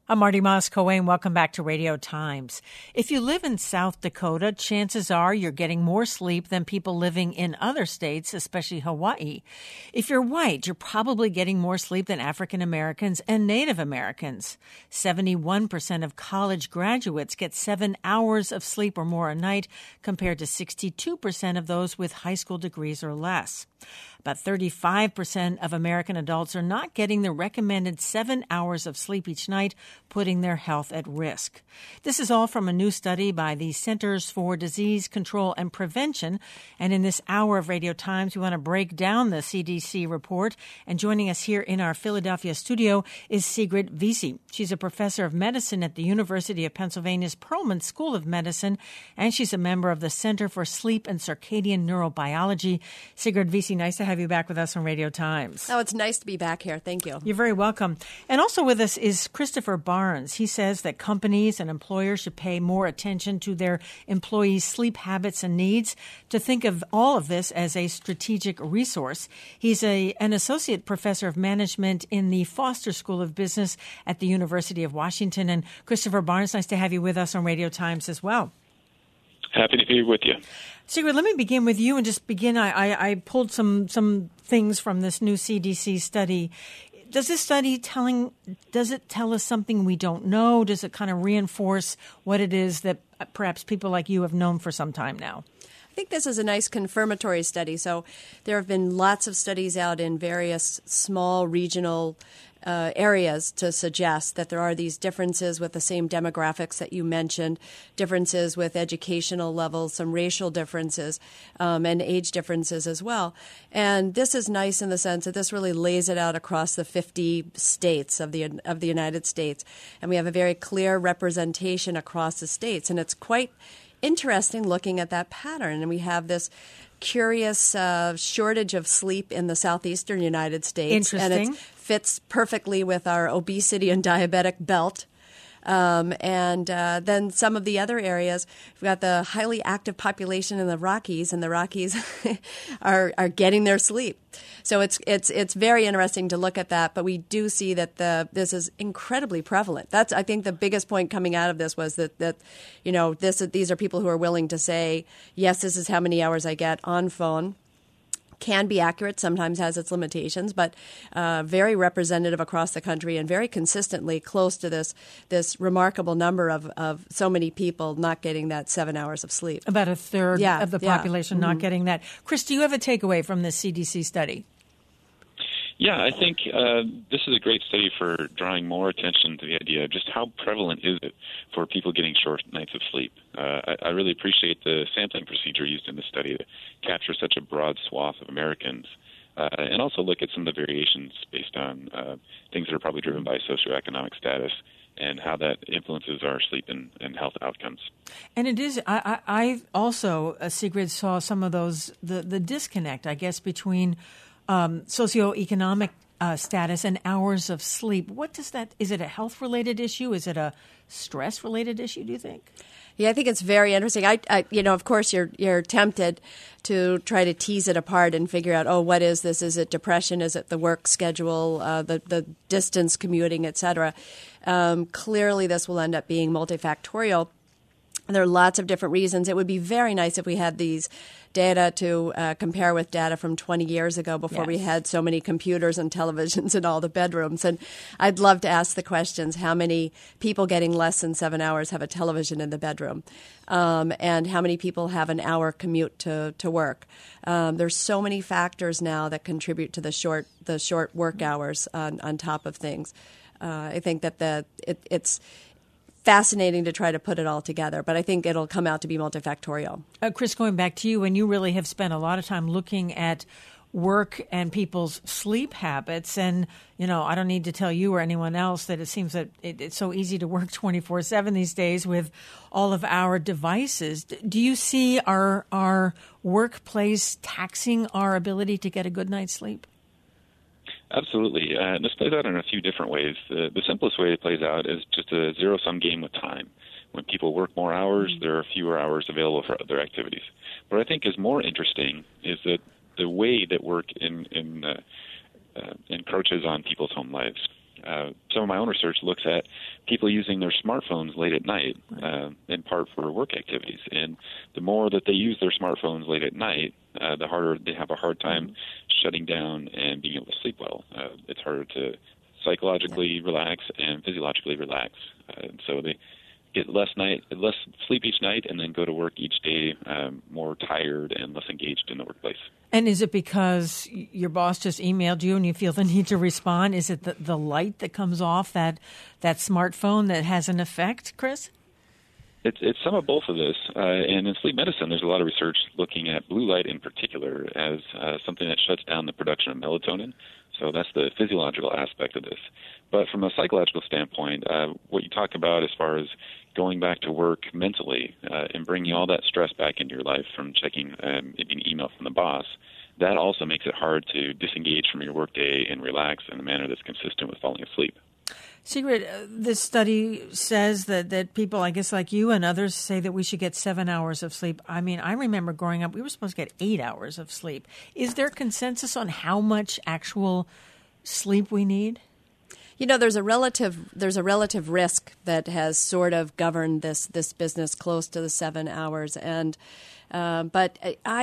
I'm Marty Moss-Coane. Welcome back to Radio Times. If you live in South Dakota, chances are you're getting more sleep than people living in other states, especially Hawaii. If you're white, you're probably getting more sleep than African Americans and Native Americans. 71% of college graduates get 7 hours of sleep or more a night, compared to 62% of those with high school degrees or less. About 35% of American adults are not getting the recommended 7 hours of sleep each night, putting their health at risk. This is all from a new study by the Centers for Disease Control and Prevention. And in this hour of Radio Times, we want to break down the CDC report. And joining us here in our Philadelphia studio is Sigrid Wiese. She's a professor of medicine at the University of Pennsylvania's Perelman School of Medicine, and she's a member of the Center for Sleep and Circadian Neurobiology. Sigrid Wiese, nice to have you back with us on Radio Times. Oh, it's nice to be back here. Thank you. You're very welcome. And also with us is Christopher Barnes. He says that companies and employers should pay more attention to their employees' sleep habits and needs, to think of all of this as a strategic resource. He's an associate professor of management in the Foster School of Business at the University of Washington. And Christopher Barnes, nice to have you with us on Radio Times as well. Happy to be with you. Sigrid, let me begin with you and just begin. I pulled some things from this new CDC study. Does this study does it tell us something we don't know? Does it kind of reinforce what it is that perhaps people like you have known for some time now? I think this is a nice confirmatory study. So there have been lots of studies out in various small regional areas to suggest that there are these differences with the same demographics that you mentioned, differences with educational levels, some racial differences, and age differences as well. And this is nice in the sense that this really lays it out across the 50 states of the United States. And we have a very clear representation across the states. And it's quite interesting looking at that pattern. And we have this curious shortage of sleep in the southeastern United States. Interesting. And it fits perfectly with our obesity and diabetic belt. And then some of the other areas, we've got the highly active population in the Rockies, and the Rockies are getting their sleep. So it's very interesting to look at that, but we do see that this is incredibly prevalent. That's, I think, the biggest point coming out of this was that you know, these are people who are willing to say, yes, this is how many hours I get on phone. Can be accurate, sometimes has its limitations, but very representative across the country and very consistently close to this remarkable number of so many people not getting that 7 hours of sleep. About a third of the population not getting that. Chris, do you have a takeaway from this CDC study? Yeah, I think this is a great study for drawing more attention to the idea of just how prevalent is it for people getting short nights of sleep. I really appreciate the sampling procedure used in the study to capture such a broad swath of Americans and also look at some of the variations based on things that are probably driven by socioeconomic status and how that influences our sleep and health outcomes. And it is, I also, Sigrid, saw some of those, the disconnect, I guess, between socioeconomic status and hours of sleep. What does that, is it a health-related issue? Is it a stress-related issue, do you think? Yeah, I think it's very interesting. I you know, of course, you're tempted to try to tease it apart and figure out, oh, what is this? Is it depression? Is it the work schedule, the distance commuting, et cetera? Clearly, this will end up being multifactorial. There are lots of different reasons. It would be very nice if we had these data to compare with data from 20 years ago before we had so many computers and televisions in all the bedrooms. And I'd love to ask the questions, how many people getting less than 7 hours have a television in the bedroom? And how many people have an hour commute to work? There's so many factors now that contribute to the short work hours on top of things. I think that it's fascinating to try to put it all together, but I think it'll come out to be multifactorial. Chris, going back to you, and you really have spent a lot of time looking at work and people's sleep habits. And, you know, I don't need to tell you or anyone else that it seems that it's so easy to work 24/7 these days with all of our devices. Do you see our workplace taxing our ability to get a good night's sleep? Absolutely. This plays out in a few different ways. The simplest way it plays out is just a zero-sum game with time. When people work more hours, there are fewer hours available for other activities. What I think is more interesting is that the way that work encroaches on people's home lives. some of my own research looks at people using their smartphones late at night, in part for work activities. And the more that they use their smartphones late at night, the harder they have a hard time shutting down and being able to sleep well. It's harder to psychologically relax and physiologically relax. So they get less sleep each night and then go to work each day more tired and less engaged in the workplace. And is it because your boss just emailed you and you feel the need to respond? Is it the light that comes off that smartphone that has an effect, Chris? It's some of both of this. And in sleep medicine, there's a lot of research looking at blue light in particular as something that shuts down the production of melatonin. So that's the physiological aspect of this. But from a psychological standpoint, what you talk about as far as going back to work mentally and bringing all that stress back into your life from checking maybe an email from the boss, that also makes it hard to disengage from your workday and relax in a manner that's consistent with falling asleep. Sigrid, this study says that people, I guess like you and others, say that we should get 7 hours of sleep. I mean, I remember growing up, we were supposed to get 8 hours of sleep. Is there consensus on how much actual sleep we need? You know, there's a relative risk that has sort of governed this business close to the 7 hours, and but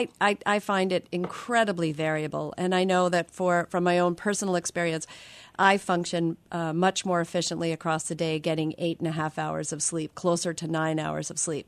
I find it incredibly variable, and I know that from my own personal experience, I function much more efficiently across the day, getting 8.5 hours of sleep, closer to 9 hours of sleep.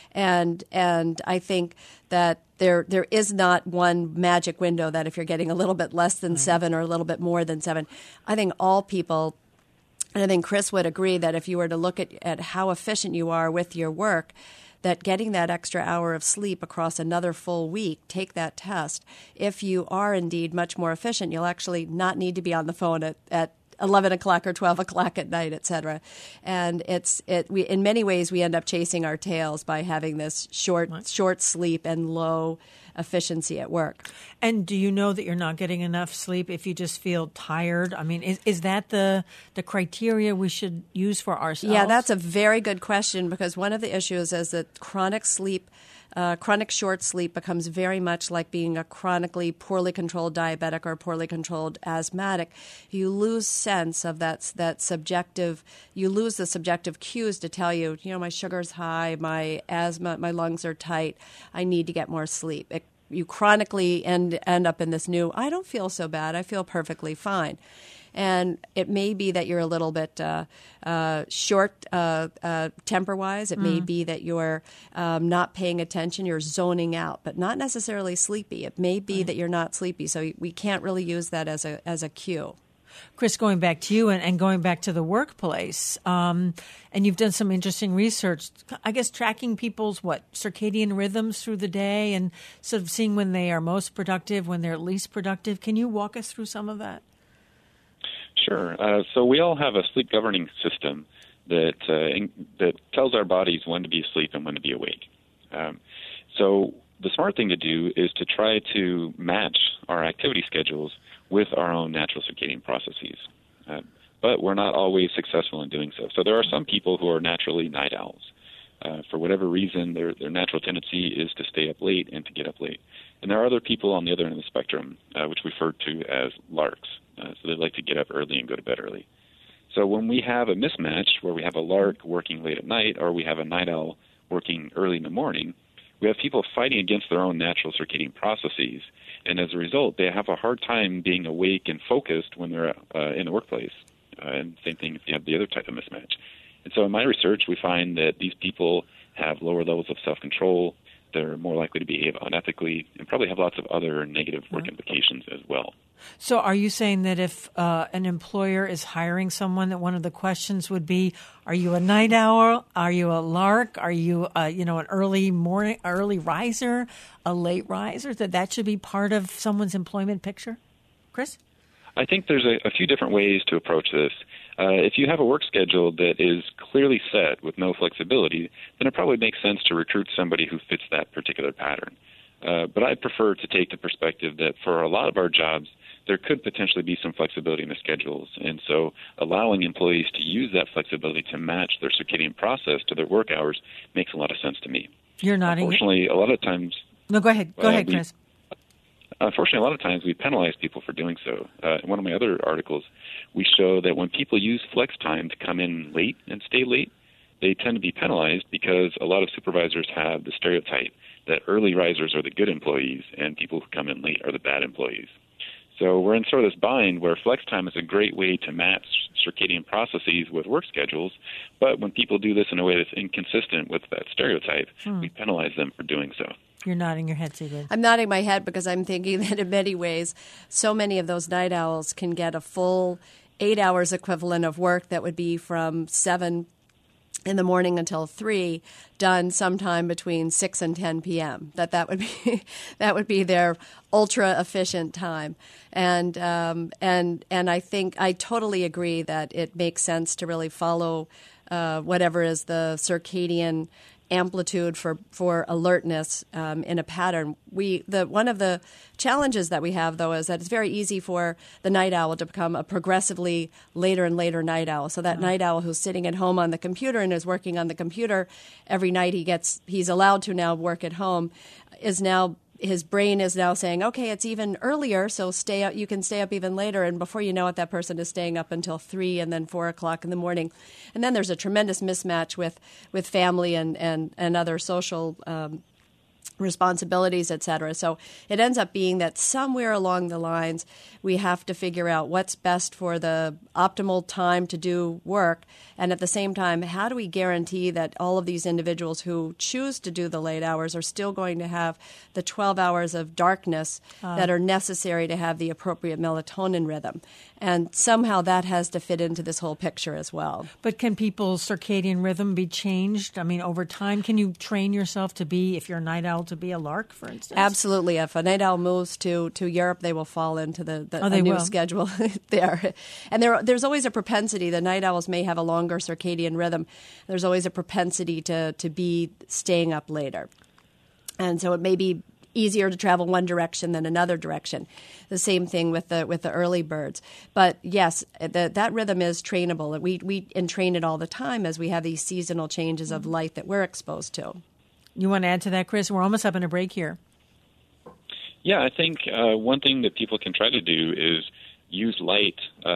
And I think that there is not one magic window that if you're getting a little bit less than 7 or a little bit more than 7, I think all people, and I think Chris would agree that if you were to look at how efficient you are with your work, that getting that extra hour of sleep across another full week, take that test. If you are indeed much more efficient, you'll actually not need to be on the phone at 11 o'clock or 12 o'clock at night, et cetera. And in many ways, we end up chasing our tails by having this short sleep and low efficiency at work. And do you know that you're not getting enough sleep if you just feel tired? I mean, is that the criteria we should use for ourselves? Yeah, that's a very good question, because one of the issues is that chronic short sleep becomes very much like being a chronically poorly controlled diabetic or poorly controlled asthmatic. You lose sense of that subjective. You lose the subjective cues to tell you, my sugar's high, my asthma, my lungs are tight. I need to get more sleep. You chronically end up in this new, I don't feel so bad. I feel perfectly fine. And it may be that you're a little bit short temper-wise. It may be that you're not paying attention. You're zoning out, but not necessarily sleepy. It may be that you're not sleepy. So we can't really use that as a cue. Chris, going back to you and going back to the workplace, and you've done some interesting research, I guess tracking people's, circadian rhythms through the day and sort of seeing when they are most productive, when they're least productive. Can you walk us through some of that? Sure. So we all have a sleep governing system that tells our bodies when to be asleep and when to be awake. So the smart thing to do is to try to match our activity schedules with our own natural circadian processes. But we're not always successful in doing so. So there are some people who are naturally night owls. For whatever reason, their natural tendency is to stay up late and to get up late. And there are other people on the other end of the spectrum, which we refer to as larks. So they like to get up early and go to bed early. So when we have a mismatch where we have a lark working late at night or we have a night owl working early in the morning, we have people fighting against their own natural circadian processes. And as a result, they have a hard time being awake and focused when they're in the workplace. And same thing if you have the other type of mismatch. And so in my research, we find that these people have lower levels of self-control. They're more likely to behave unethically and probably have lots of other negative work implications as well. So are you saying that if an employer is hiring someone, that one of the questions would be, are you a night owl? Are you a lark? Are you, an early riser, a late riser? That should be part of someone's employment picture? Chris? I think there's a few different ways to approach this. If you have a work schedule that is clearly set with no flexibility, then it probably makes sense to recruit somebody who fits that particular pattern. But I prefer to take the perspective that for a lot of our jobs, there could potentially be some flexibility in the schedules. And so allowing employees to use that flexibility to match their circadian process to their work hours makes a lot of sense to me. You're nodding. Unfortunately, a lot of times... No, go ahead. Go ahead, Chris. Unfortunately, a lot of times we penalize people for doing so. In one of my other articles, we show that when people use flex time to come in late and stay late, they tend to be penalized because a lot of supervisors have the stereotype that early risers are the good employees and people who come in late are the bad employees. So we're in sort of this bind where flex time is a great way to match circadian processes with work schedules, but when people do this in a way that's inconsistent with that stereotype, we penalize them for doing so. You're nodding your head, Sigrid. I'm nodding my head because I'm thinking that in many ways, so many of those night owls can get a full 8 hours equivalent of work that would be from 7 in the morning until 3, done sometime between 6 and 10 p.m. That would be their ultra efficient time, and I think I totally agree that it makes sense to really follow whatever is the circadian amplitude for alertness in a pattern. One of the challenges that we have, though, is that it's very easy for the night owl to become a progressively later and later night owl. So that night owl who's sitting at home on the computer and is working on the computer every night he's allowed to now work at home, his brain is now saying, okay, it's even earlier, so stay up. You can stay up even later. And before you know it, that person is staying up until 3 and then 4 o'clock in the morning. And then there's a tremendous mismatch with family and other social responsibilities, et cetera. So it ends up being that somewhere along the lines, we have to figure out what's best for the optimal time to do work. And at the same time, how do we guarantee that all of these individuals who choose to do the late hours are still going to have the 12 hours of darkness that are necessary to have the appropriate melatonin rhythm? And somehow that has to fit into this whole picture as well. But can people's circadian rhythm be changed? I mean, over time, can you train yourself to be, if you're a night owl, to be a lark, for instance? Absolutely. If a night owl moves to Europe, they will fall into the new schedule there. And there's always a propensity. The night owls may have a longer circadian rhythm. There's always a propensity to be staying up later. And so it may be easier to travel one direction than another direction. The same thing with the early birds. But yes, that rhythm is trainable. We entrain it all the time as we have these seasonal changes of light that we're exposed to. You want to add to that, Chris? We're almost up in a break here. Yeah, I think one thing that people can try to do is use light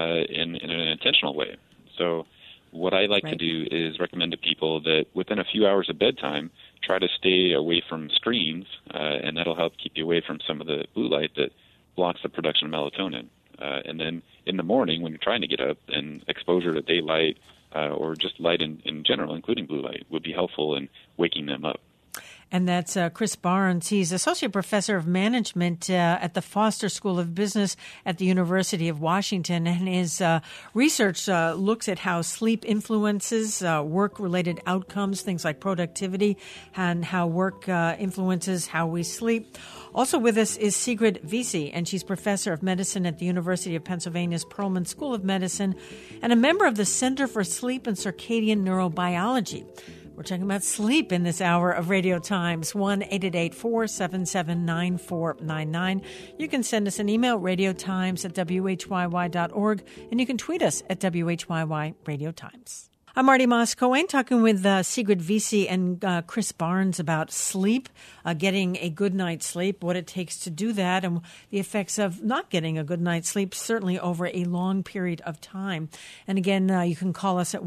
in an intentional way. So what I like to do is recommend to people that within a few hours of bedtime, try to stay away from screens, and that'll help keep you away from some of the blue light that blocks the production of melatonin. And then in the morning, when you're trying to get up, and exposure to daylight or just light in general, including blue light, would be helpful in waking them up. And that's Chris Barnes. He's Associate Professor of Management at the Foster School of Business at the University of Washington. And his research looks at how sleep influences work-related outcomes, things like productivity, and how work influences how we sleep. Also with us is Sigrid Viisi, and she's Professor of Medicine at the University of Pennsylvania's Perelman School of Medicine and a member of the Center for Sleep and Circadian Neurobiology. We're talking about sleep in this hour of Radio Times, 1-888-477-9499. You can send us an email, radiotimes@whyy.org, and you can tweet us at WHYY Radio Times. I'm Marty Moss-Cohen, talking with Sigrid Viisi and Chris Barnes about sleep, getting a good night's sleep, what it takes to do that, and the effects of not getting a good night's sleep, certainly over a long period of time. And again, you can call us at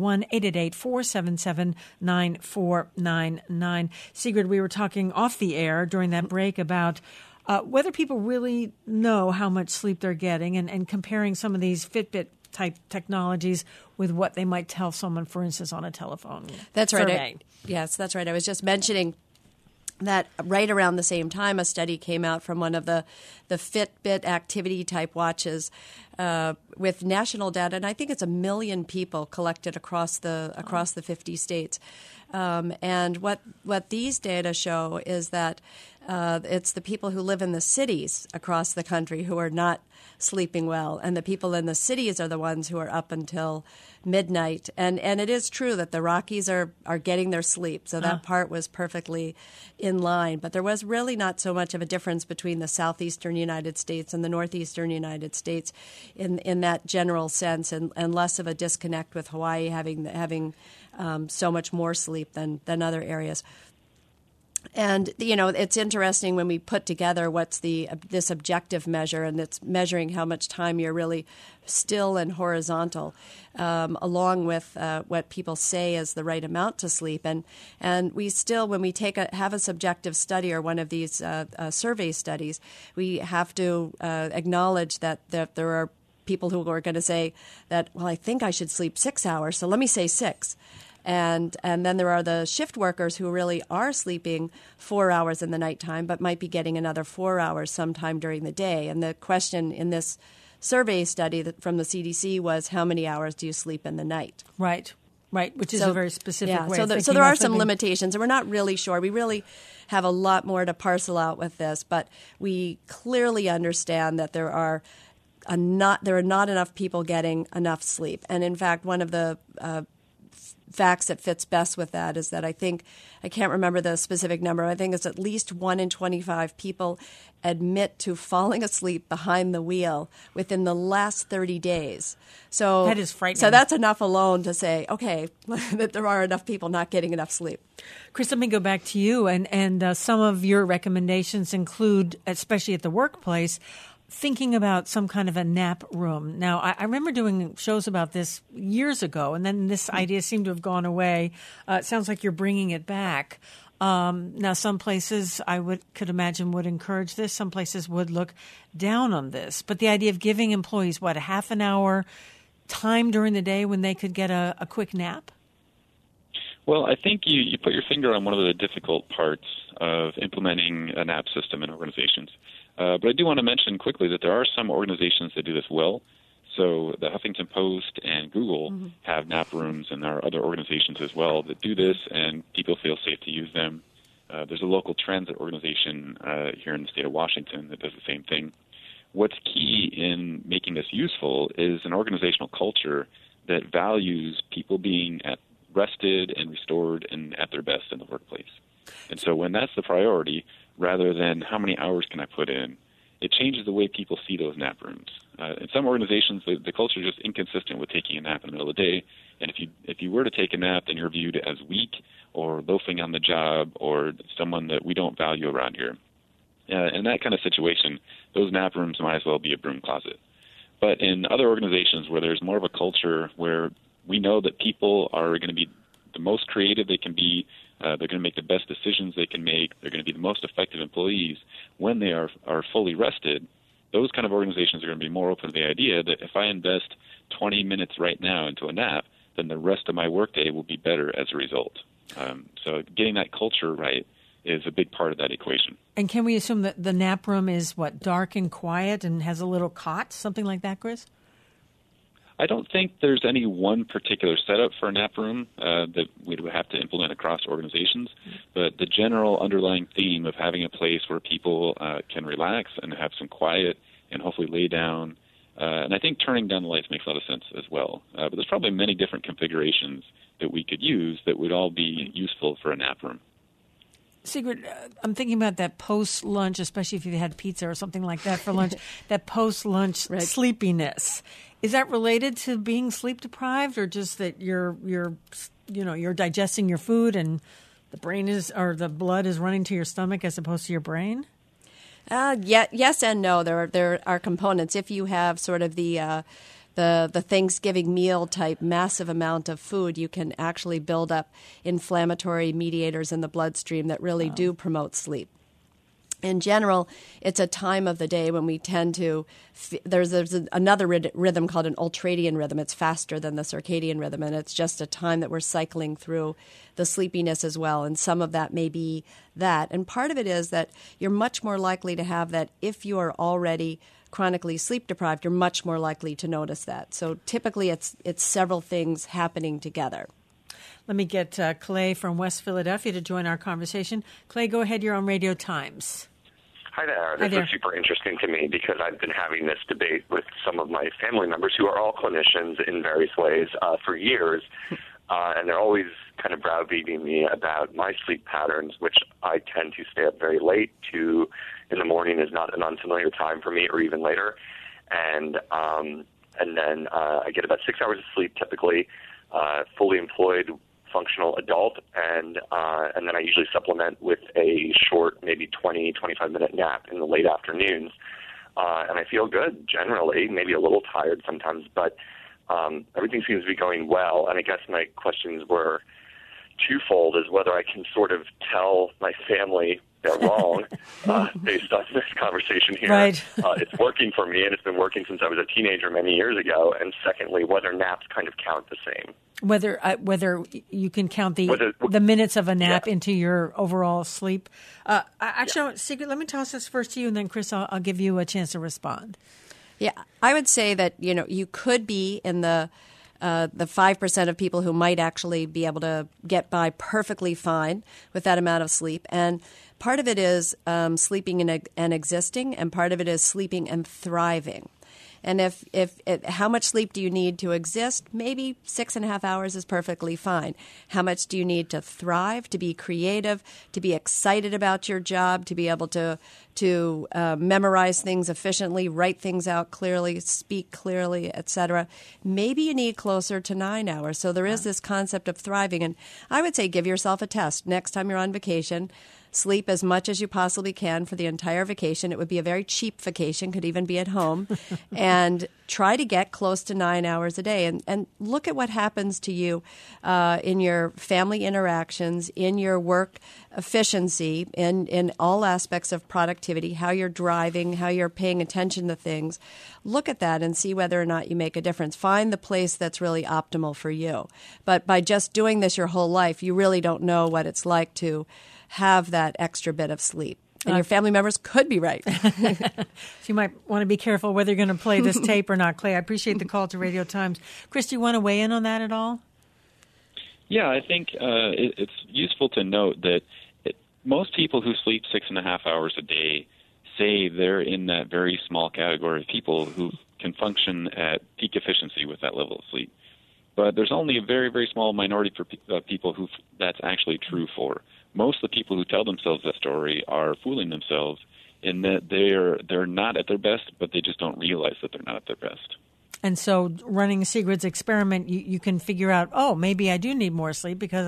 1-888-477-9499. Sigrid, we were talking off the air during that break about whether people really know how much sleep they're getting and comparing some of these Fitbit type technologies with what they might tell someone, for instance, on a telephone. That's survey. Right. Yes, that's right. I was just mentioning that right around the same time, a study came out from one of the Fitbit activity type watches with national data, and I think it's 1 million people collected across the 50 states. And what these data show is that it's the people who live in the cities across the country who are not sleeping well, and the people in the cities are the ones who are up until midnight. And it is true that the Rockies are getting their sleep, so that part was perfectly in line. But there was really not so much of a difference between the southeastern United States and the northeastern United States in that general sense, and less of a disconnect with Hawaii having so much more sleep than other areas. And, it's interesting when we put together what's this objective measure, and it's measuring how much time you're really still and horizontal, along with what people say is the right amount to sleep. And we still, when we have a subjective study or one of these survey studies, we have to acknowledge that there are people who are going to say that, well, I think I should sleep 6 hours, so let me say 6. And then there are the shift workers who really are sleeping 4 hours in the nighttime, but might be getting another 4 hours sometime during the day. And the question in this survey study from the CDC was, how many hours do you sleep in the night? Right, which is a very specific way of thinking so there are about some sleeping. limitations, and we're not really sure. We really have a lot more to parcel out with this, but we clearly understand that there are not enough people getting enough sleep. And in fact, one of the facts that fits best with that is that I can't remember the specific number. I think it's at least 1 in 25 people admit to falling asleep behind the wheel within the last 30 days. So that is frightening. So that's enough alone to say, okay, that there are enough people not getting enough sleep. Chris, let me go back to you. And some of your recommendations include, especially at the workplace, thinking about some kind of a nap room. Now, I remember doing shows about this years ago, and then this idea seemed to have gone away. It sounds like you're bringing it back. Now, some places could imagine would encourage this. Some places would look down on this. But the idea of giving employees, a half an hour time during the day when they could get a quick nap? Well, I think you put your finger on one of the difficult parts of implementing a nap system in organizations. But I do want to mention quickly that there are some organizations that do this well. So the Huffington Post and Google have nap rooms, and there are other organizations as well that do this, and people feel safe to use them. There's a local transit organization here in the state of Washington that does the same thing. What's key in making this useful is an organizational culture that values people being rested and restored and at their best in the workplace. And so when that's the priority, rather than how many hours can I put in, it changes the way people see those nap rooms. In some organizations, the culture is just inconsistent with taking a nap in the middle of the day. And if you were to take a nap, then you're viewed as weak or loafing on the job or someone that we don't value around here. In that kind of situation, those nap rooms might as well be a broom closet. But in other organizations where there's more of a culture where we know that people are going to be the most creative they can be, they're going to make the best decisions they can make, they're going to be the most effective employees when they are fully rested, those kind of organizations are going to be more open to the idea that if I invest 20 minutes right now into a nap, then the rest of my workday will be better as a result. So getting that culture right is a big part of that equation. And can we assume that the nap room is, dark and quiet and has a little cot, something like that, Chris? I don't think there's any one particular setup for a nap room that we would have to implement across organizations, but the general underlying theme of having a place where people can relax and have some quiet and hopefully lay down, and I think turning down the lights makes a lot of sense as well. But there's probably many different configurations that we could use that would all be useful for a nap room. Sigrid, I'm thinking about that post-lunch, especially if you had pizza or something like that for lunch, that post-lunch sleepiness. Is that related to being sleep deprived, or just that you're digesting your food and the blood is running to your stomach as opposed to your brain? Yes and no. There are components. If you have sort of the Thanksgiving meal type massive amount of food, you can actually build up inflammatory mediators in the bloodstream that really do promote sleep. In general, it's a time of the day when we tend to there's another rhythm called an ultradian rhythm. It's faster than the circadian rhythm, and it's just a time that we're cycling through the sleepiness as well. And some of that may be that. And part of it is that you're much more likely to have that if you are already chronically sleep deprived, you're much more likely to notice that. So typically it's several things happening together. Let me get Clay from West Philadelphia to join our conversation. Clay, go ahead. You're on Radio Times. Hi there. This is super interesting to me because I've been having this debate with some of my family members who are all clinicians in various ways for years, and they're always kind of browbeating me about my sleep patterns, which I tend to stay up very late to in the morning is not an unfamiliar time for me, or even later, and then I get about 6 hours of sleep typically, fully employed functional adult, and then I usually supplement with a short, maybe 20, 25-minute nap in the late afternoons. And I feel good generally, maybe a little tired sometimes, but everything seems to be going well. And I guess my questions were twofold, is whether I can sort of tell my family they're wrong based on this conversation here. Right. It's working for me, and it's been working since I was a teenager many years ago. And secondly, whether naps kind of count the same. Whether you can count the minutes of a nap into your overall sleep. Actually, Sigrid, let me toss this first to you, and then Chris, I'll give you a chance to respond. Yeah, I would say that you could be in the 5% of people who might actually be able to get by perfectly fine with that amount of sleep. And part of it is sleeping and existing, and part of it is sleeping and thriving. And if how much sleep do you need to exist? Maybe 6.5 hours is perfectly fine. How much do you need to thrive, to be creative, to be excited about your job, to be able to memorize things efficiently, write things out clearly, speak clearly, etc.? Maybe you need closer to 9 hours. So there is this concept of thriving. And I would say give yourself a test. Next time you're on vacation, sleep as much as you possibly can for the entire vacation. It would be a very cheap vacation, could even be at home. And try to get close to 9 hours a day. And look at what happens to you in your family interactions, in your work efficiency, in all aspects of productivity, how you're driving, how you're paying attention to things. Look at that and see whether or not you make a difference. Find the place that's really optimal for you. But by just doing this your whole life, you really don't know what it's like to have that extra bit of sleep. And your family members could be right. So you might want to be careful whether you're going to play this tape or not. Clay, I appreciate the call to Radio Times. Chris, do you want to weigh in on that at all? Yeah, I think it's useful to note that most people who sleep 6.5 hours a day say they're in that very small category of people who can function at peak efficiency with that level of sleep. But there's only a very, very small minority of people who that's actually true for. Most of the people who tell themselves that story are fooling themselves in that they're not at their best, but they just don't realize that they're not at their best. And so running Sigrid's experiment, you can figure out, oh, maybe I do need more sleep because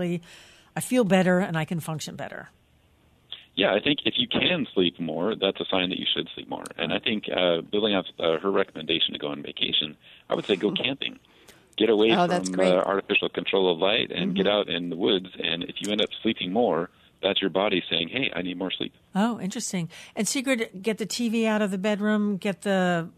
I feel better and I can function better. Yeah, I think if you can sleep more, that's a sign that you should sleep more. And I think building off her recommendation to go on vacation, I would say go camping. Get away from artificial control of light and get out in the woods. And if you end up sleeping more, that's your body saying, hey, I need more sleep. Oh, interesting. And Sigrid, get the TV out of the bedroom, get the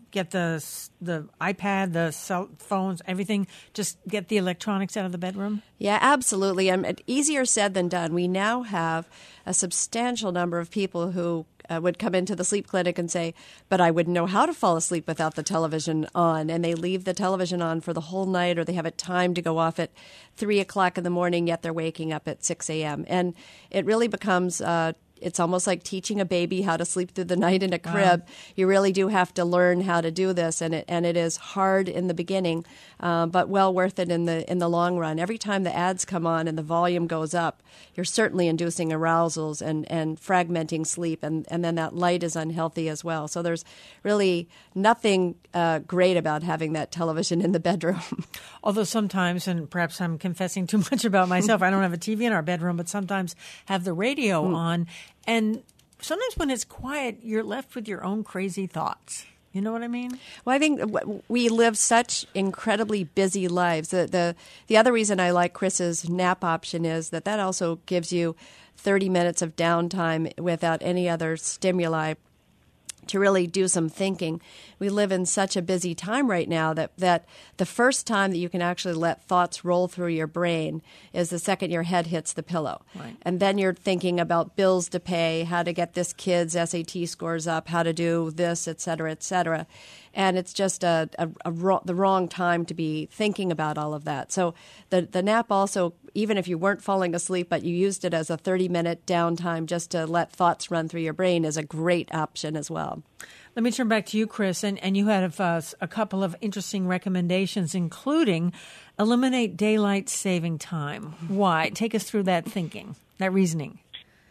iPad, the cell phones, everything. Just get the electronics out of the bedroom? Yeah, absolutely. Easier said than done. We now have a substantial number of people who would come into the sleep clinic and say, but I wouldn't know how to fall asleep without the television on. And they leave the television on for the whole night, or they have it timed to go off at 3 o'clock in the morning, yet they're waking up at 6 a.m. And it really becomes it's almost like teaching a baby how to sleep through the night in a crib. Wow. You really do have to learn how to do this, and it is hard in the beginning, but well worth it in the long run. Every time the ads come on and the volume goes up, you're certainly inducing arousals and fragmenting sleep, and then that light is unhealthy as well. So there's really nothing great about having that television in the bedroom. Although sometimes, and perhaps I'm confessing too much about myself, I don't have a TV in our bedroom, but sometimes have the radio on. And sometimes when it's quiet, you're left with your own crazy thoughts. You know what I mean? Well, I think we live such incredibly busy lives. The other reason I like Chris's nap option is that also gives you 30 minutes of downtime without any other stimuli to really do some thinking. We live in such a busy time right now that the first time that you can actually let thoughts roll through your brain is the second your head hits the pillow. Right. And then you're thinking about bills to pay, how to get this kid's SAT scores up, how to do this, et cetera, et cetera. And it's just the wrong time to be thinking about all of that. So the nap also, even if you weren't falling asleep, but you used it as a 30-minute downtime just to let thoughts run through your brain, is a great option as well. Let me turn back to you, Chris, and you had a couple of interesting recommendations, including eliminate daylight saving time. Why? Take us through that thinking, that reasoning.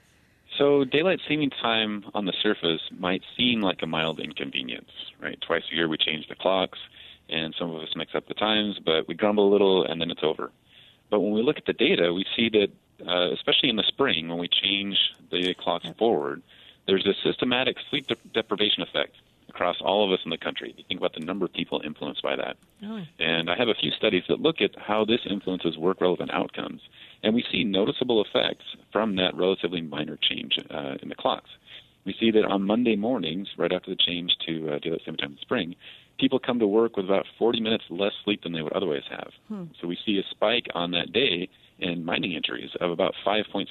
So daylight saving time on the surface might seem like a mild inconvenience, right? Twice a year we change the clocks, and some of us mix up the times, but we grumble a little, and then it's over. But when we look at the data, we see that, especially in the spring, when we change the clocks forward, there's a systematic sleep deprivation effect across all of us in the country. You think about the number of people influenced by that. Oh. And I have a few studies that look at how this influences work-relevant outcomes, and we see noticeable effects from that relatively minor change in the clocks. We see that on Monday mornings, right after the change to daylight saving time in the spring, people come to work with about 40 minutes less sleep than they would otherwise have. So we see a spike on that day in mining injuries of about 5.6%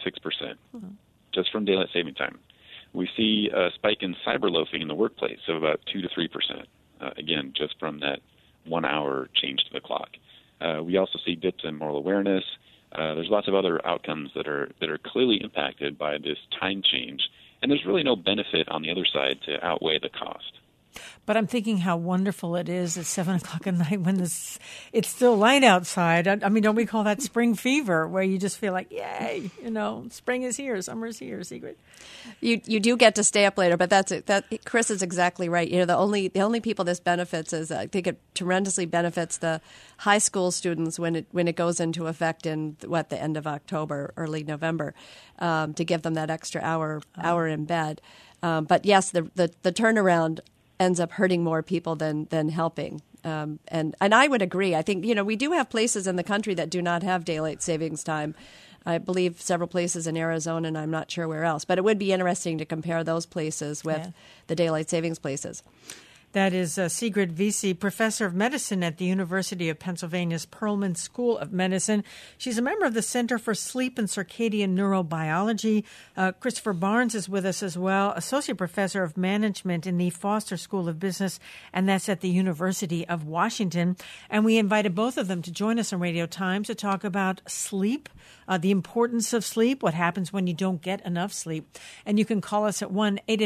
just from daylight saving time. We see a spike in cyber loafing in the workplace of about 2 to 3%, again, just from that 1 hour change to the clock. We also see dips in moral awareness. There's lots of other outcomes that are clearly impacted by this time change, and there's really no benefit on the other side to outweigh the cost. But I'm thinking how wonderful it is at 7 o'clock at night when it's still light outside. I mean, don't we call that spring fever, where you just feel like, yay, spring is here, summer is here, Sigrid? You do get to stay up later, but that Chris is exactly right. The only people this benefits is, I think it tremendously benefits the high school students when it goes into effect in the end of October, early November, to give them that extra hour in bed. But yes, the turnaround ends up hurting more people than helping. And I would agree. I think, we do have places in the country that do not have daylight savings time. I believe several places in Arizona, and I'm not sure where else. But it would be interesting to compare those places with the daylight savings places. That is Sigrid Wiese, professor of medicine at the University of Pennsylvania's Perelman School of Medicine. She's a member of the Center for Sleep and Circadian Neurobiology. Christopher Barnes is with us as well, associate professor of management in the Foster School of Business, and that's at the University of Washington. And we invited both of them to join us on Radio Times to talk about sleep, the importance of sleep, what happens when you don't get enough sleep. And you can call us at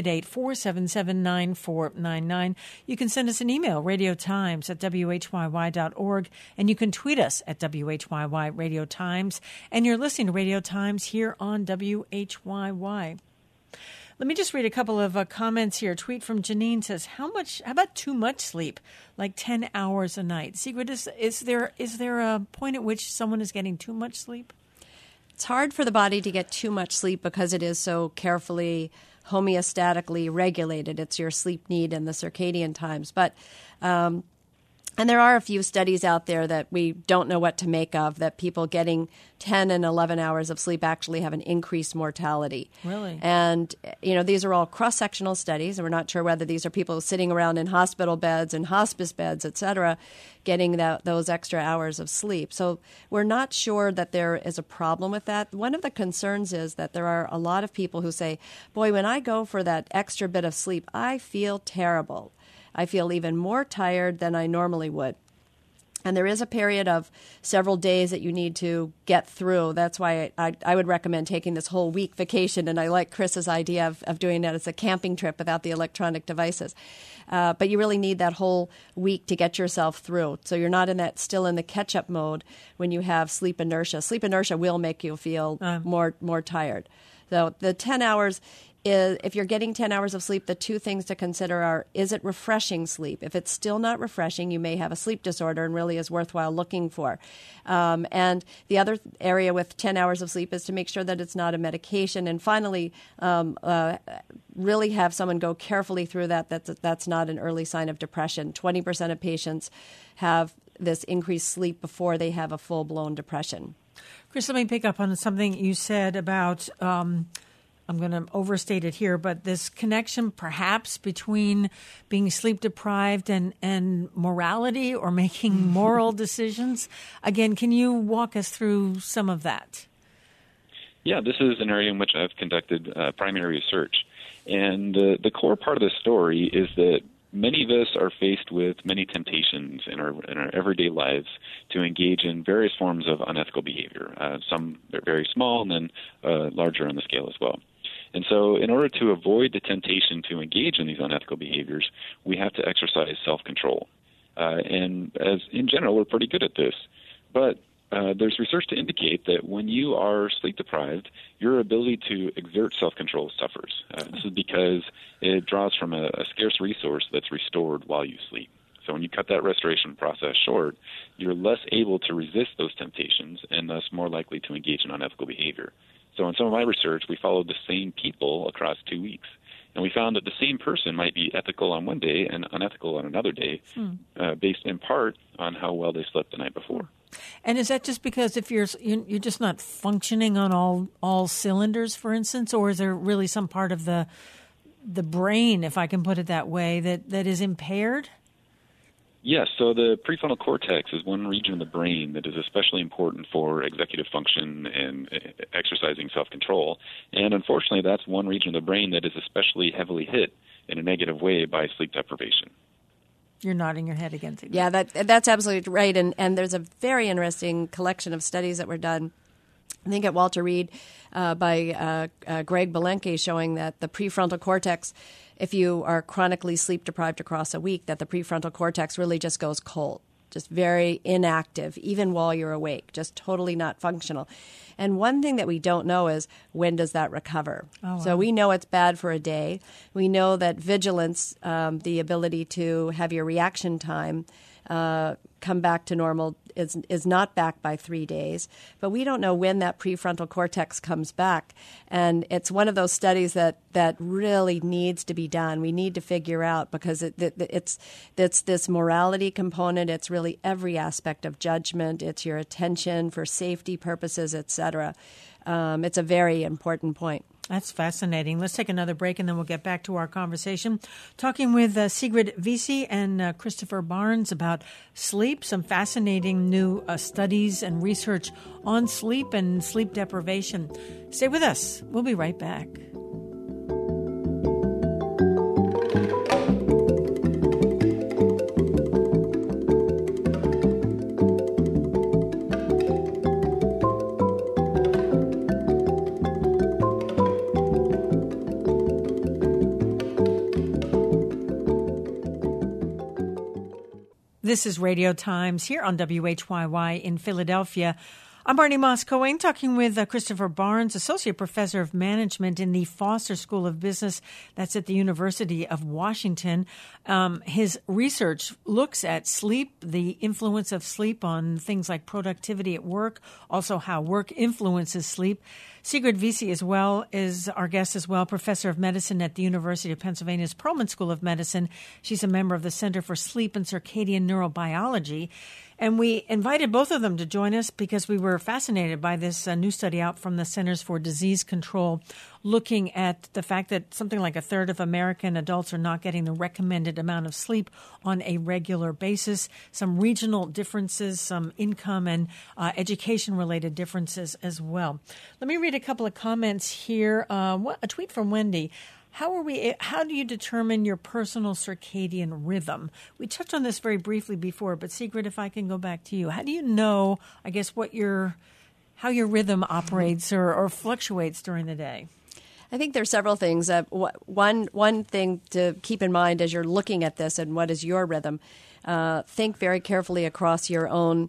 1-888-477-9499. You can send us an email, radiotimes@whyy.org, and you can tweet us at WHYY Radio Times. And you're listening to Radio Times here on WHYY. Let me just read a couple of comments here. A tweet from Janine says, how about too much sleep, like 10 hours a night? Sigrid, is there a point at which someone is getting too much sleep? It's hard for the body to get too much sleep because it is so carefully homeostatically regulated. It's your sleep need and the circadian times. But and there are a few studies out there that we don't know what to make of, that people getting 10 and 11 hours of sleep actually have an increased mortality. Really? And, these are all cross-sectional studies, and we're not sure whether these are people sitting around in hospital beds and hospice beds, et cetera, getting those extra hours of sleep. So we're not sure that there is a problem with that. One of the concerns is that there are a lot of people who say, boy, when I go for that extra bit of sleep, I feel terrible. I feel even more tired than I normally would. And there is a period of several days that you need to get through. That's why I would recommend taking this whole week vacation. And I like Chris's idea of doing that as a camping trip without the electronic devices. But you really need that whole week to get yourself through. So you're not still in the catch-up mode when you have sleep inertia. Sleep inertia will make you feel more tired. So the 10 hours if you're getting 10 hours of sleep, the two things to consider are, is it refreshing sleep? If it's still not refreshing, you may have a sleep disorder and really is worthwhile looking for. And the other area with 10 hours of sleep is to make sure that it's not a medication. And finally, really have someone go carefully through that's not an early sign of depression. 20% of patients have this increased sleep before they have a full-blown depression. Chris, let me pick up on something you said about I'm going to overstate it here, but this connection perhaps between being sleep deprived and morality or making moral decisions. Again, can you walk us through some of that? Yeah, this is an area in which I've conducted primary research. And the core part of the story is that many of us are faced with many temptations in our everyday lives to engage in various forms of unethical behavior. Some are very small and then larger on the scale as well. And so in order to avoid the temptation to engage in these unethical behaviors, we have to exercise self-control. And as in general, we're pretty good at this. But there's research to indicate that when you are sleep deprived, your ability to exert self-control suffers. This is because it draws from a scarce resource that's restored while you sleep. So when you cut that restoration process short, you're less able to resist those temptations and thus more likely to engage in unethical behavior. So in some of my research, we followed the same people across 2 weeks. And we found that the same person might be ethical on one day and unethical on another day, based in part on how well they slept the night before. And is that just because if you're just not functioning on all cylinders, for instance, or is there really some part of the brain, if I can put it that way, that is impaired? Yes, so the prefrontal cortex is one region of the brain that is especially important for executive function and exercising self-control. And unfortunately, that's one region of the brain that is especially heavily hit in a negative way by sleep deprivation. You're nodding your head again. Yeah, that's absolutely right. And there's a very interesting collection of studies that were done, I think at Walter Reed, by Greg Belenke, showing that the prefrontal cortex, if you are chronically sleep deprived across a week, that the prefrontal cortex really just goes cold, just very inactive, even while you're awake, just totally not functional. And one thing that we don't know is when does that recover? Oh, wow. So we know it's bad for a day. We know that vigilance, the ability to have your reaction time come back to normal, is not back by 3 days. But we don't know when that prefrontal cortex comes back. And it's one of those studies that really needs to be done. We need to figure out, because it's this morality component. It's really every aspect of judgment. It's your attention for safety purposes, etc. It's a very important point. That's fascinating. Let's take another break, and then we'll get back to our conversation. Talking with Sigrid Viisi and Christopher Barnes about sleep, some fascinating new studies and research on sleep and sleep deprivation. Stay with us. We'll be right back. This is Radio Times here on WHYY in Philadelphia. I'm Barney Moss-Cohen, talking with Christopher Barnes, Associate Professor of Management in the Foster School of Business. That's at the University of Washington. His research looks at sleep, the influence of sleep on things like productivity at work, also how work influences sleep. Sigrid Viisi as well is our guest as well, Professor of Medicine at the University of Pennsylvania's Perelman School of Medicine. She's a member of the Center for Sleep and Circadian Neurobiology. And we invited both of them to join us because we were fascinated by this new study out from the Centers for Disease Control, looking at the fact that something like a third of American adults are not getting the recommended amount of sleep on a regular basis, some regional differences, some income and education-related differences as well. Let me read a couple of comments here. A tweet from Wendy. How do you determine your personal circadian rhythm? We touched on this very briefly before, but Sigrid, if I can go back to you, how do you know, I guess, how your rhythm operates or fluctuates during the day? I think there are several things. One thing to keep in mind as you're looking at this and what is your rhythm, think very carefully across your own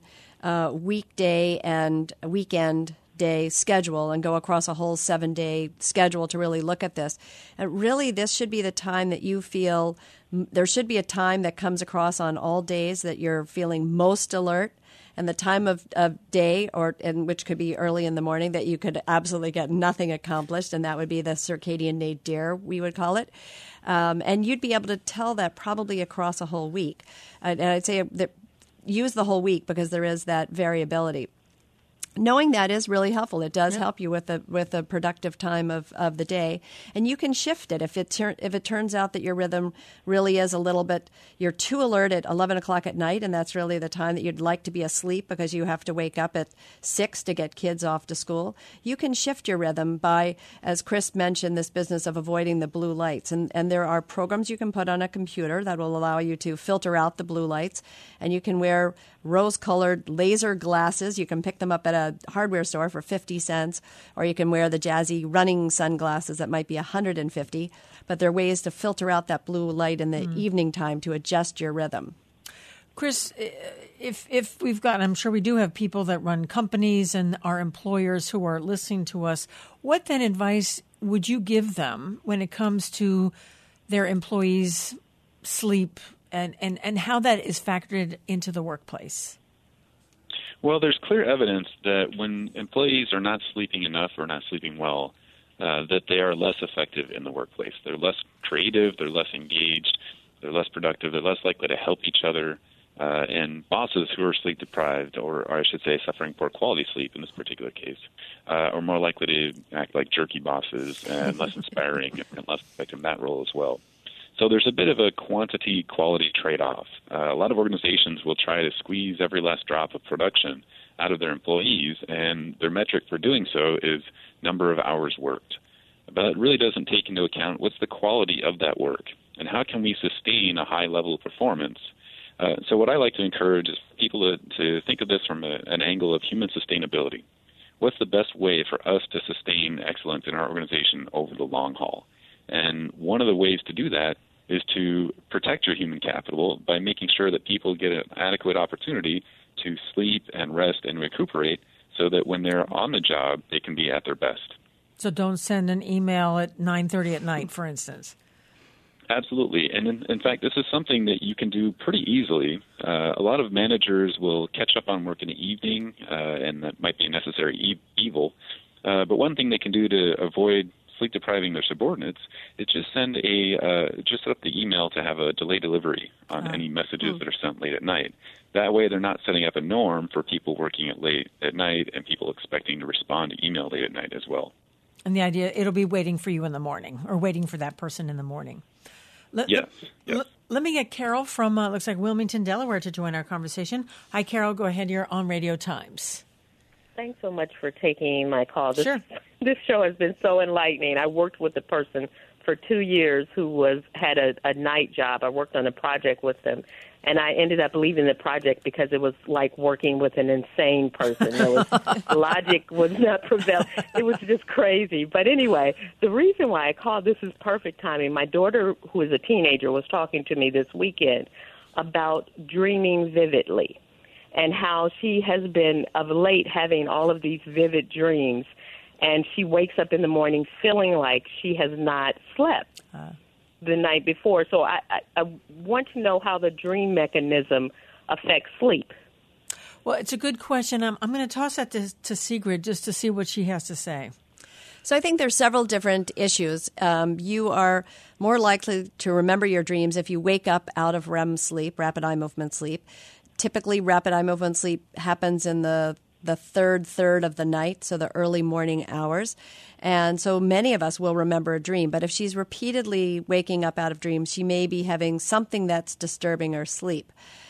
weekday and weekend day schedule and go across a whole 7-day schedule to really look at this. And really, this should be the time that you feel there should be a time that comes across on all days that you're feeling most alert, and the time of day, which could be early in the morning, that you could absolutely get nothing accomplished, and that would be the circadian nadir, we would call it. And you'd be able to tell that probably across a whole week. And I'd say that use the whole week because there is that variability. Knowing that is really helpful. It does help you with the productive time of the day, and you can shift it if it turns out that your rhythm really is a little bit, you're too alert at 11 o'clock at night, and that's really the time that you'd like to be asleep because you have to wake up at 6 to get kids off to school. You can shift your rhythm by, as Chris mentioned, this business of avoiding the blue lights, and there are programs you can put on a computer that will allow you to filter out the blue lights, and you can wear rose-colored laser glasses. You can pick them up at a hardware store for 50 cents, or you can wear the jazzy running sunglasses that might be $150. But there are ways to filter out that blue light in the evening time to adjust your rhythm. Chris, if we've got, I'm sure we do have people that run companies and are employers who are listening to us, what then advice would you give them when it comes to their employees' sleep and how that is factored into the workplace? Well, there's clear evidence that when employees are not sleeping enough or not sleeping well, that they are less effective in the workplace. They're less creative, they're less engaged, they're less productive, they're less likely to help each other. And bosses who are sleep deprived, or I should say suffering poor quality sleep in this particular case, are more likely to act like jerky bosses and less inspiring and less effective in that role as well. So there's a bit of a quantity-quality trade-off. A lot of organizations will try to squeeze every last drop of production out of their employees, and their metric for doing so is number of hours worked. But it really doesn't take into account what's the quality of that work, and how can we sustain a high level of performance. So what I like to encourage is people to think of this from an angle of human sustainability. What's the best way for us to sustain excellence in our organization over the long haul? And one of the ways to do that is to protect your human capital by making sure that people get an adequate opportunity to sleep and rest and recuperate so that when they're on the job, they can be at their best. So don't send an email at 9:30 at night, for instance. Absolutely. And in fact, this is something that you can do pretty easily. A lot of managers will catch up on work in the evening, and that might be a necessary evil. But one thing they can do to avoid sleep depriving their subordinates is just set up the email to have a delay delivery on any messages that are sent late at night. That way they're not setting up a norm for people working late at night and people expecting to respond to email late at night as well. And the idea, it'll be waiting for you in the morning, or waiting for that person in the morning. Yes. Let me get Carol from, looks like Wilmington, Delaware, to join our conversation. Hi, Carol. Go ahead. You're on Radio Times. Thanks so much for taking my call. Sure. This show has been so enlightening. I worked with a person for 2 years who had a night job. I worked on a project with them, and I ended up leaving the project because it was like working with an insane person. Logic was not prevail. It was just crazy. But anyway, the reason why I called, this is perfect timing. My daughter, who is a teenager, was talking to me this weekend about dreaming vividly and how she has been of late having all of these vivid dreams. And she wakes up in the morning feeling like she has not slept the night before. So I want to know how the dream mechanism affects sleep. Well, it's a good question. I'm going to toss that to Sigrid just to see what she has to say. So I think there's several different issues. You are more likely to remember your dreams if you wake up out of REM sleep, rapid eye movement sleep. Typically, rapid eye movement sleep happens in the third of the night, so the early morning hours. And so many of us will remember a dream. But if she's repeatedly waking up out of dreams, she may be having something that's disturbing her sleep.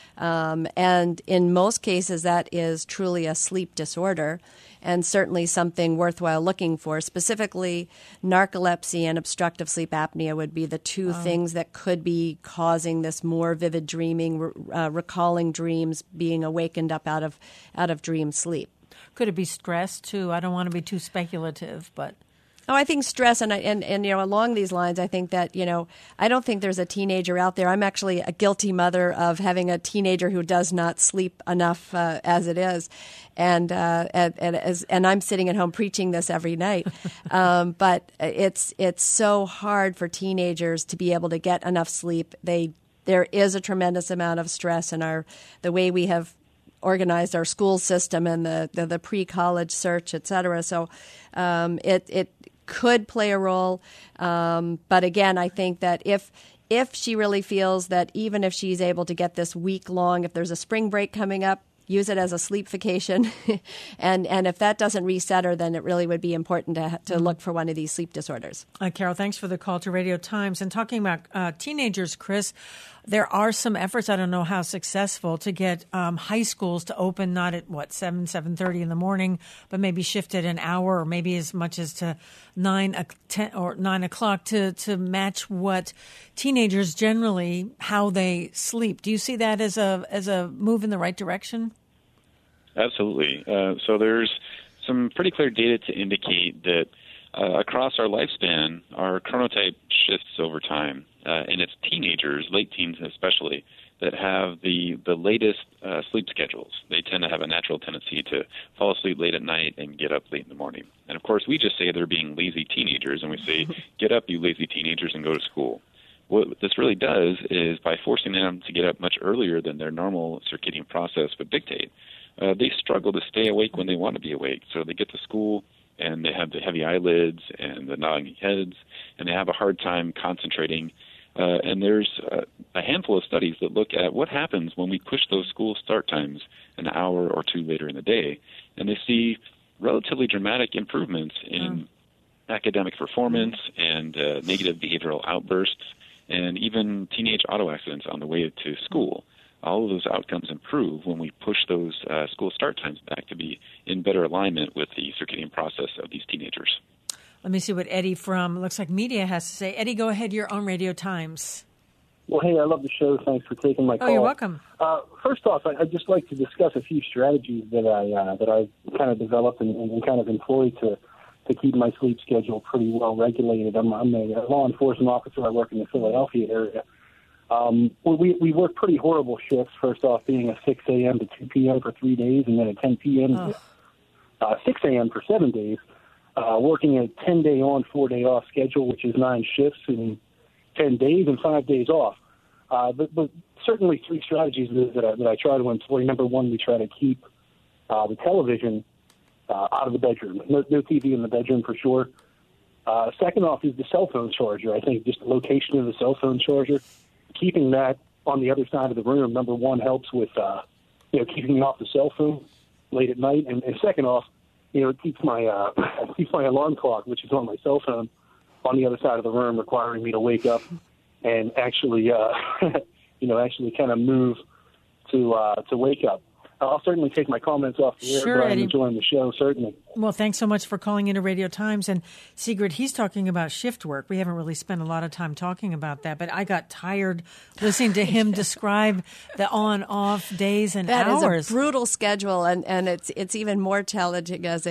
And in most cases, that is truly a sleep disorder and certainly something worthwhile looking for. Specifically, narcolepsy and obstructive sleep apnea would be the two things that could be causing this more vivid dreaming, recalling dreams, being awakened up out of dream sleep. Could it be stress, too? I don't want to be too speculative, but... Oh, I think stress, and along these lines, I think that, I don't think there's a teenager out there. I'm actually a guilty mother of having a teenager who does not sleep enough as it is, and I'm sitting at home preaching this every night. But it's so hard for teenagers to be able to get enough sleep. There is a tremendous amount of stress in the way we have organized our school system and the pre-college search, et cetera. So it could play a role. But again, I think that if she really feels that even if she's able to get this week long, if there's a spring break coming up, use it as a sleep vacation. and if that doesn't reset her, then it really would be important to look for one of these sleep disorders. Carol, thanks for the call to Radio Times. And talking about teenagers, Chris, there are some efforts, I don't know how successful, to get high schools to open not at, 7:30 in the morning, but maybe shifted an hour or maybe as much as to 9 o'clock to match what teenagers generally, how they sleep. Do you see that as a move in the right direction? Absolutely. So there's some pretty clear data to indicate that across our lifespan, our chronotype shifts over time. And it's teenagers, late teens especially, that have the latest sleep schedules. They tend to have a natural tendency to fall asleep late at night and get up late in the morning. And, of course, we just say they're being lazy teenagers, and we say, get up, you lazy teenagers, and go to school. what this really does is by forcing them to get up much earlier than their normal circadian process would dictate, they struggle to stay awake when they want to be awake. So they get to school and they have the heavy eyelids and the nodding heads, and they have a hard time concentrating. And there's a handful of studies that look at what happens when we push those school start times an hour or two later in the day, and they see relatively dramatic improvements in academic performance and negative behavioral outbursts, and even teenage auto accidents on the way to school. All of those outcomes improve when we push those school start times back to be in better alignment with the circadian process of these teenagers. Let me see what Eddie from Looks Like Media has to say. Eddie, go ahead. You're on Radio Times. Well, hey, I love the show. Thanks for taking my call. Oh, you're welcome. First off, I'd just like to discuss a few strategies that I kind of developed and kind of employed to keep my sleep schedule pretty well regulated. I'm a law enforcement officer. I work in the Philadelphia area. We work pretty horrible shifts, first off being a 6 a.m. to 2 p.m. for 3 days, and then a 10 p.m. to 6 a.m. for 7 days, working a 10-day on, 4-day off schedule, which is 9 shifts in 10 days and 5 days off. But certainly 3 strategies that I try to employ. Number one, we try to keep the television out of the bedroom. No TV in the bedroom for sure. Second off is the cell phone charger. I think just the location of the cell phone charger, keeping that on the other side of the room, number one, helps with keeping me off the cell phone late at night. And second off, it keeps my alarm clock, which is on my cell phone, on the other side of the room, requiring me to wake up and actually kind of move to wake up. I'll certainly take my comments off the air, but I'm enjoying the show, certainly. Well, thanks so much for calling into Radio Times. And Sigrid, he's talking about shift work. We haven't really spent a lot of time talking about that, but I got tired listening to him describe the on-off days and hours. That is a brutal schedule, and it's even more challenging as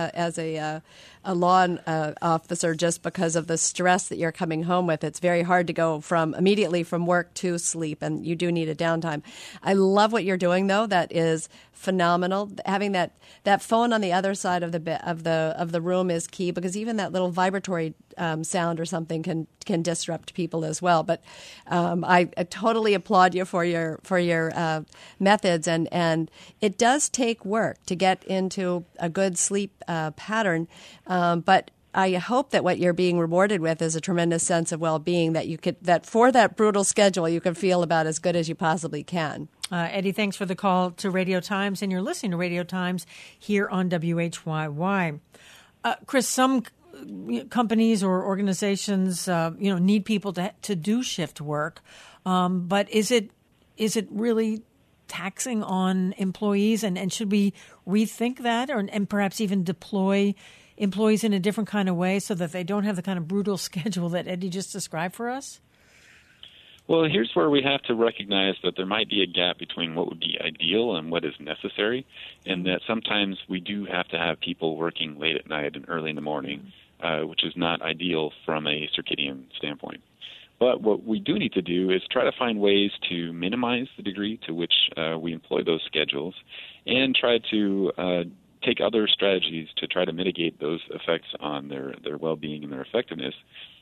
a law officer just because of the stress that you're coming home with. It's very hard to go immediately from work to sleep, and you do need a downtime. I love what you're doing, though. That is phenomenal. Having that phone on the other side of the room is key, because even that little vibratory sound or something can disrupt people as well. But I totally applaud you for your methods, and it does take work to get into a good sleep pattern. But I hope that what you're being rewarded with is a tremendous sense of well-being, that for that brutal schedule you can feel about as good as you possibly can. Eddie, thanks for the call to Radio Times, and you're listening to Radio Times here on WHYY. Chris, some companies or organizations, need people to do shift work, but is it really taxing on employees, and should we rethink that, and perhaps even deploy employees in a different kind of way so that they don't have the kind of brutal schedule that Eddie just described for us? Well, here's where we have to recognize that there might be a gap between what would be ideal and what is necessary, and that sometimes we do have to have people working late at night and early in the morning, which is not ideal from a circadian standpoint. But what we do need to do is try to find ways to minimize the degree to which we employ those schedules, and try to take other strategies to try to mitigate those effects on their well-being and their effectiveness.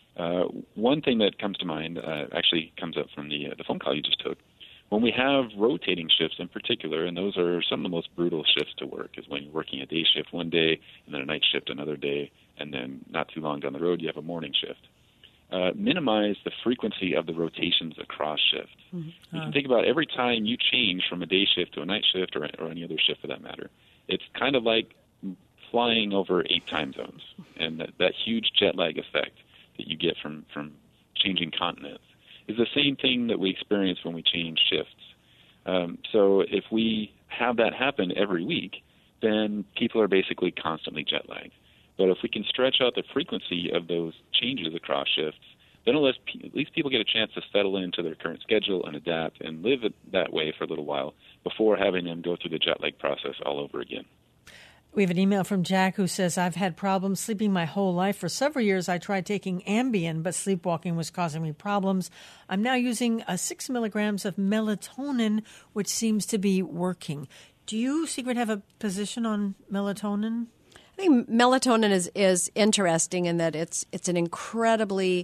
One thing that comes to mind actually comes up from the phone call you just took. When we have rotating shifts in particular, and those are some of the most brutal shifts to work, is when you're working a day shift one day and then a night shift another day, and then not too long down the road you have a morning shift. Minimize the frequency of the rotations across shifts. Mm-hmm. You can think about every time you change from a day shift to a night shift or any other shift for that matter. It's kind of like flying over 8 time zones, and that huge jet lag effect that you get from changing continents is the same thing that we experience when we change shifts. So if we have that happen every week, then people are basically constantly jet lagged. But if we can stretch out the frequency of those changes across shifts, then at least people get a chance to settle into their current schedule and adapt and live it that way for a little while before having them go through the jet lag process all over again. We have an email from Jack who says, I've had problems sleeping my whole life. For several years, I tried taking Ambien, but sleepwalking was causing me problems. I'm now using 6 milligrams of melatonin, which seems to be working. Do you, Sigrid, have a position on melatonin? I think melatonin is interesting in that it's an incredibly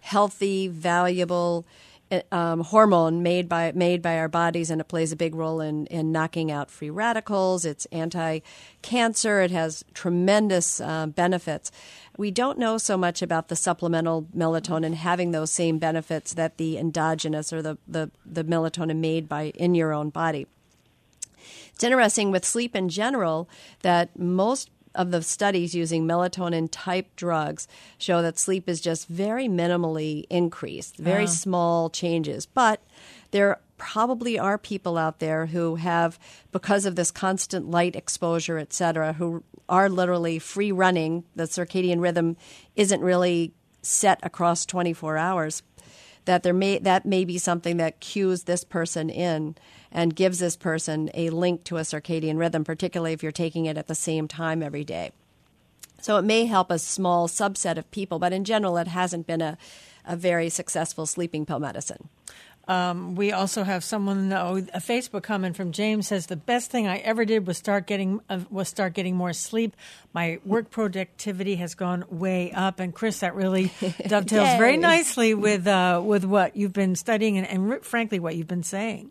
healthy, valuable hormone made by our bodies, and it plays a big role in knocking out free radicals. It's anti-cancer. It has tremendous benefits. We don't know so much about the supplemental melatonin having those same benefits that the endogenous or the melatonin made in your own body. It's interesting with sleep in general that most of the studies using melatonin-type drugs show that sleep is just very minimally increased, very small changes. But there probably are people out there who have, because of this constant light exposure, et cetera, who are literally free running. The circadian rhythm isn't really set across 24 hours. That may be something that cues this person in and gives this person a link to a circadian rhythm, particularly if you're taking it at the same time every day. So it may help a small subset of people, but in general, it hasn't been a very successful sleeping pill medicine. We also have someone, a Facebook comment from James says, the best thing I ever did was start getting more sleep. My work productivity has gone way up. And Chris, that really dovetails very nicely with what you've been studying and frankly, what you've been saying.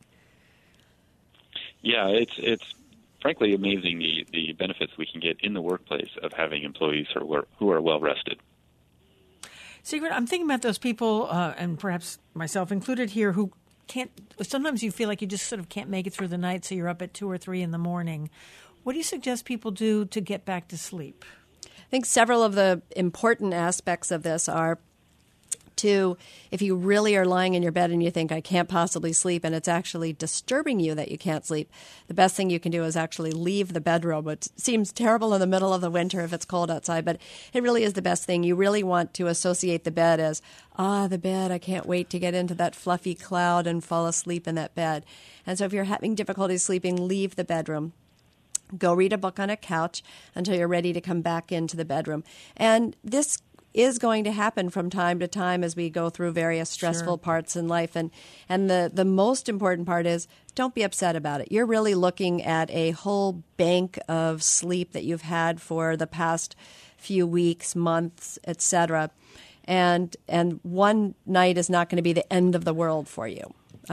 Yeah, it's frankly amazing the benefits we can get in the workplace of having employees who are well rested. Sigrid, I'm thinking about those people, and perhaps myself included here, who can't. Sometimes you feel like you just sort of can't make it through the night, so you're up at 2 or 3 in the morning. What do you suggest people do to get back to sleep? I think several of the important aspects of this are to, if you really are lying in your bed and you think, I can't possibly sleep, and it's actually disturbing you that you can't sleep, the best thing you can do is actually leave the bedroom. It seems terrible in the middle of the winter if it's cold outside, but it really is the best thing. You really want to associate the bed as, the bed, I can't wait to get into that fluffy cloud and fall asleep in that bed. And so if you're having difficulty sleeping, leave the bedroom. Go read a book on a couch until you're ready to come back into the bedroom. And this is going to happen from time to time as we go through various stressful parts in life. And the most important part is don't be upset about it. You're really looking at a whole bank of sleep that you've had for the past few weeks, months, et cetera. And one night is not going to be the end of the world for you.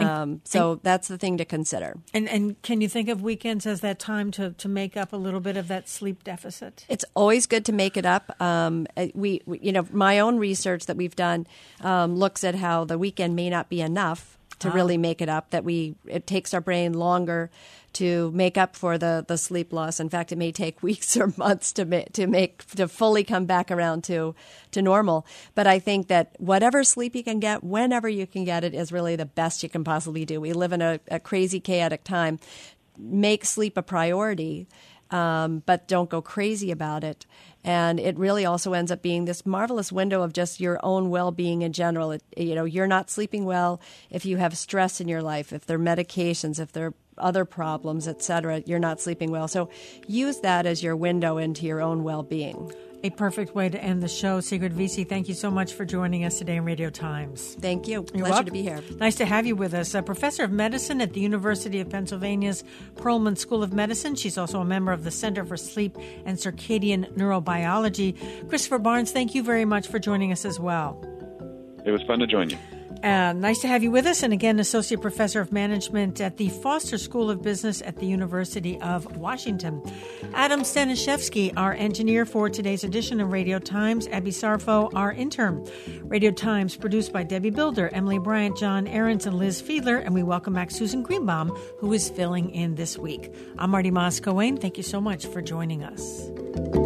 So that's the thing to consider. And can you think of weekends as that time to make up a little bit of that sleep deficit? It's always good to make it up. We my own research that we've done looks at how the weekend may not be enough to really make it up, that it takes our brain longer to make up for the sleep loss. In fact, it may take weeks or months to fully come back around to normal. But I think that whatever sleep you can get, whenever you can get it, is really the best you can possibly do. We live in a crazy, chaotic time. Make sleep a priority, but don't go crazy about it. And it really also ends up being this marvelous window of just your own well-being in general. You're not sleeping well if you have stress in your life, if there are medications, if there are other problems, et cetera, you're not sleeping well. So use that as your window into your own well-being. A perfect way to end the show. Sigrid Wiese, thank you so much for joining us today on Radio Times. Thank you. You're Pleasure welcome. to be here. Nice to have you with us. A professor of medicine at the University of Pennsylvania's Perelman School of Medicine. She's also a member of the Center for Sleep and Circadian Neurobiology. Christopher Barnes, thank you very much for joining us as well. It was fun to join you. Nice to have you with us. And again, Associate Professor of Management at the Foster School of Business at the University of Washington. Adam Staniszewski, our engineer for today's edition of Radio Times. Abby Sarfo, our intern. Radio Times produced by Debbie Builder, Emily Bryant, John Ahrens, and Liz Fiedler. And we welcome back Susan Greenbaum, who is filling in this week. I'm Marty Moss-Coane. Thank you so much for joining us.